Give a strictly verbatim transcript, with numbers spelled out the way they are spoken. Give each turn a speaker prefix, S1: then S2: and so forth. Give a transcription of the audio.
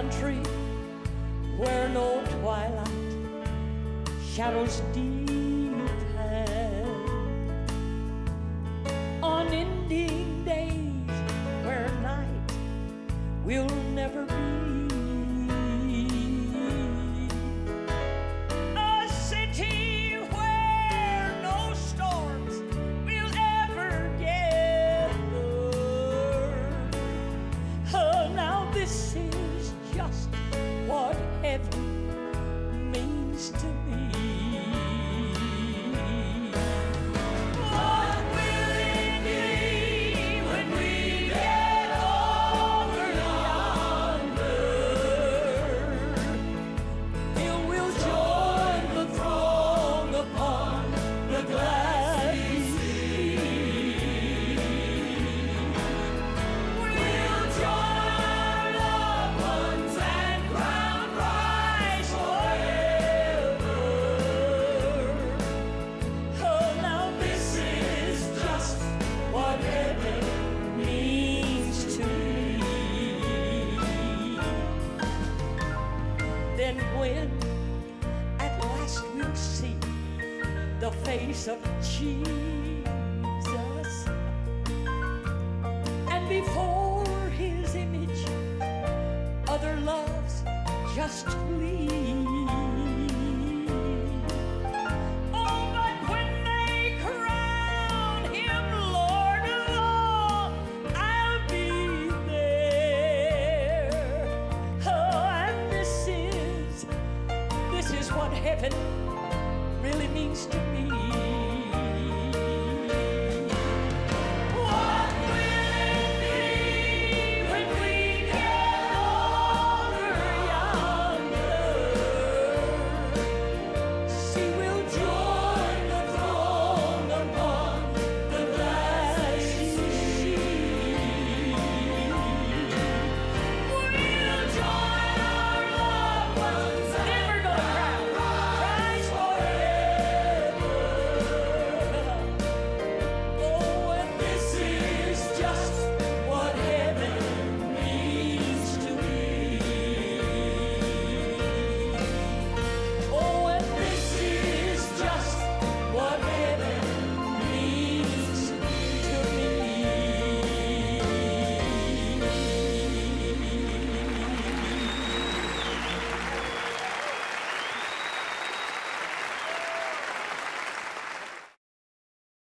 S1: country where no twilight shadows deepen, unending days where night will never be. Then when at last we'll see the face of Jesus, and before his image other loves just flee. Oh, but when they crown him Lord of all, I'll be there. Oh, and this is This is what heaven really means to me.